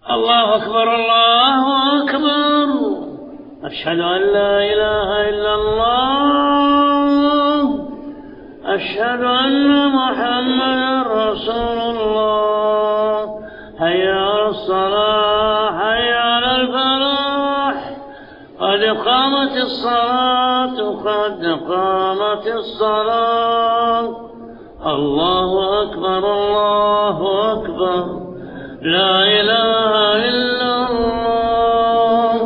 الله أكبر الله أكبر. أشهد أن لا إله إلا الله. أشهد أن محمدا رسول الله. حي على الصلاة حي على الفلاح. قد قامت الصلاة قد قامت الصلاة. الله أكبر الله أكبر. لا إله إلا الله.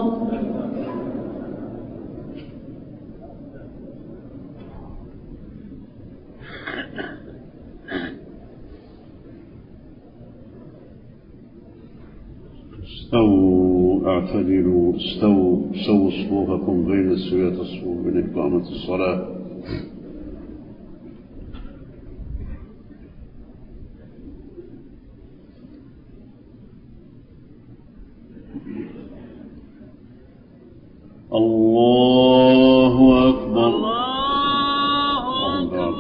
استووا اعتدلوا استووا صفوفكم بين سوية الصفوف من إقامة الصلاة. الله أكبر الله أكبر.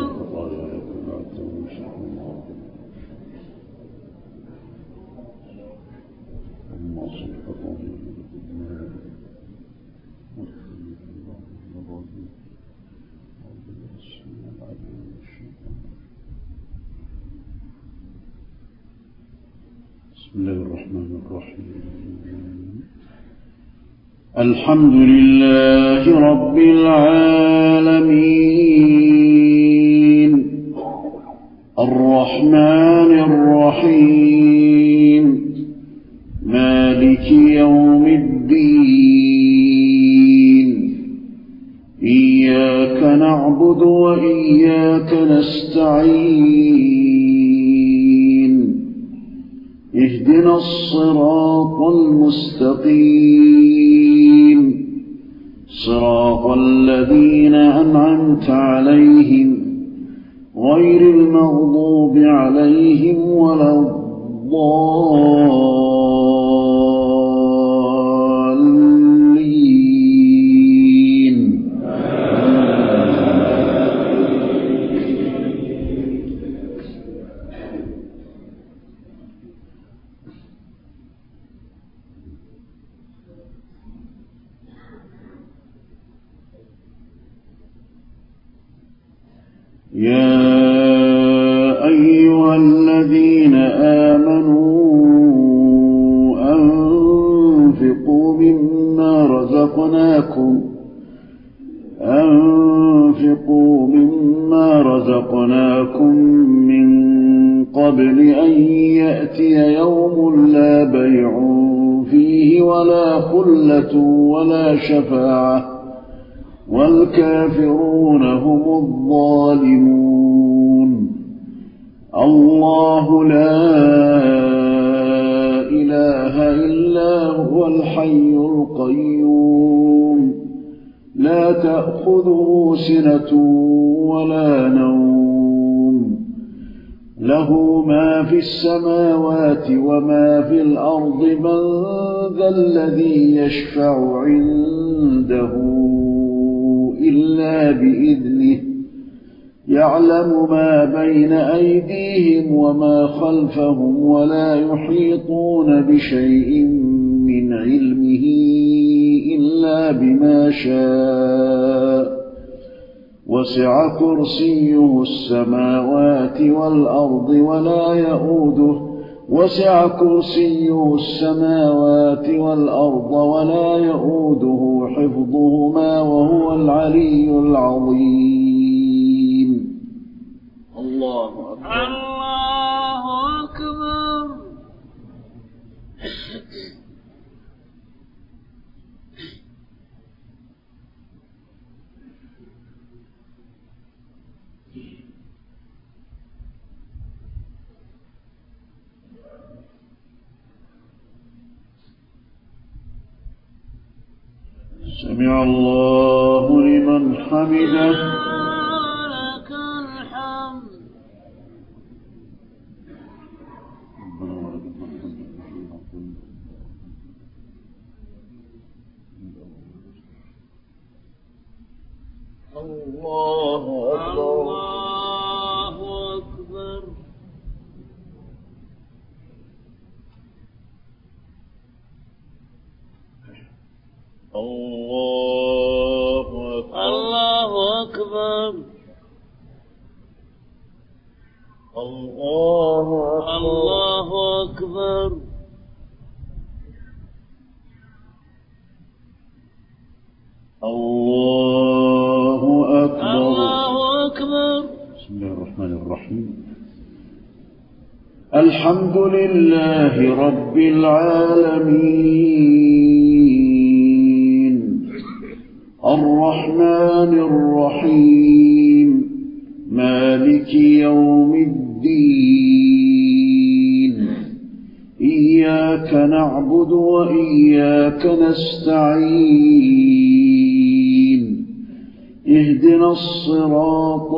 بسم الله الرحمن الرحيم. الحمد لله رب العالمين الرحمن الرحيم مالك يوم الدين. إياك نعبد وإياك نستعين. اهدنا الصراط المستقيم صراط الذين أنعمت عليهم غير المغضوب عليهم ولا الضالين. يا أيها الذين آمنوا أنفقوا مما رزقناكم من قبل أن يأتي يوم لا بيع فيه ولا خلة ولا شفاعة والكافرون هم الظالمون. الله لا إله إلا هو الحي القيوم لا تأخذه سنة ولا نوم له ما في السماوات وما في الأرض. من ذا الذي يشفع عنده إلا بإذنه. يعلم ما بين أيديهم وما خلفهم ولا يحيطون بشيء من علمه إلا بما شاء. وسع كرسيه السماوات والأرض ولا يؤوده حفظهما وهو العلي العظيم. الله أكبر الله أكبر. سمع الله لمن حمده. لك الحمد. الله أكبر. الله أكبر. الله أكبر الله أكبر الله أكبر الله أكبر الله أكبر الله أكبر. بسم الله الرحمن الرحيم. الحمد لله رب العالمين الرحمن الرحيم مالك يوم الدين إياك نعبد وإياك نستعين اهدنا الصراط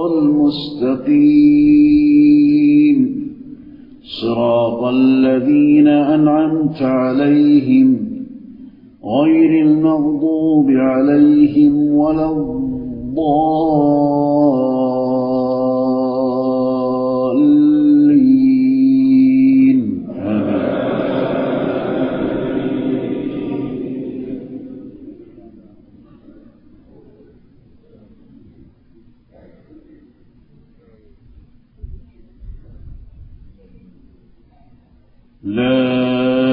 المستقيم صراط الذين أنعمت عليهم غير المغضوب عليهم ولا الضالين. لا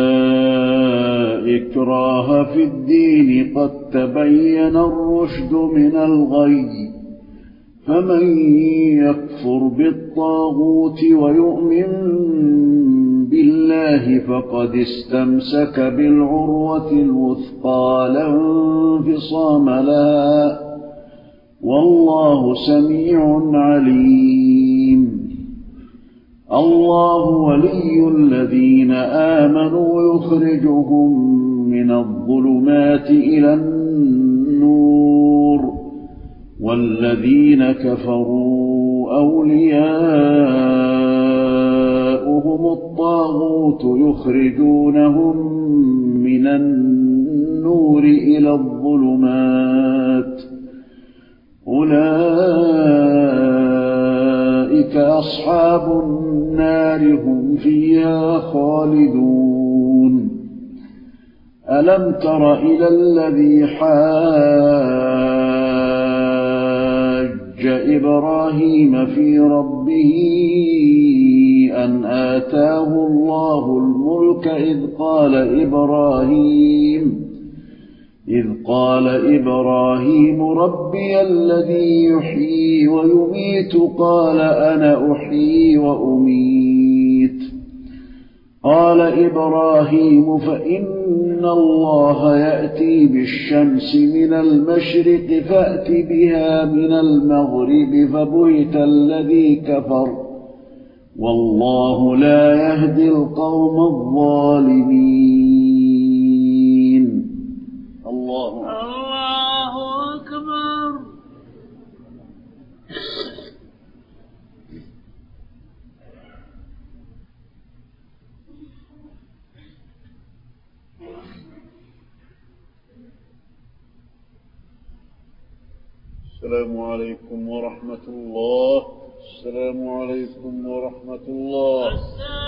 إكراه في الدين قد تبين الرشد من الغي فمن يكفر بالطاغوت ويؤمن بالله فقد استمسك بالعروة الوثقى لا انفصام لها والله سميع عليم. الله ولي الذين آمنوا يخرجهم من الظلمات إلى النور والذين كفروا أولياؤهم الطاغوت يخرجونهم من النور إلى الظلمات أولئك أصحاب النار هم فيها خالدون. ألم تر إلى الذي حاج إبراهيم في ربه أن آتاه الله الملك إذ قال إبراهيم ربي الذي يحيي ويميت قال أنا أحيي وأميت قال إبراهيم فإن الله يأتي بالشمس من المشرق فأت بها من المغرب فبهت الذي كفر والله لا يهدي القوم الظالمين. الله أكبر. السلام عليكم ورحمة الله. السلام عليكم ورحمة الله.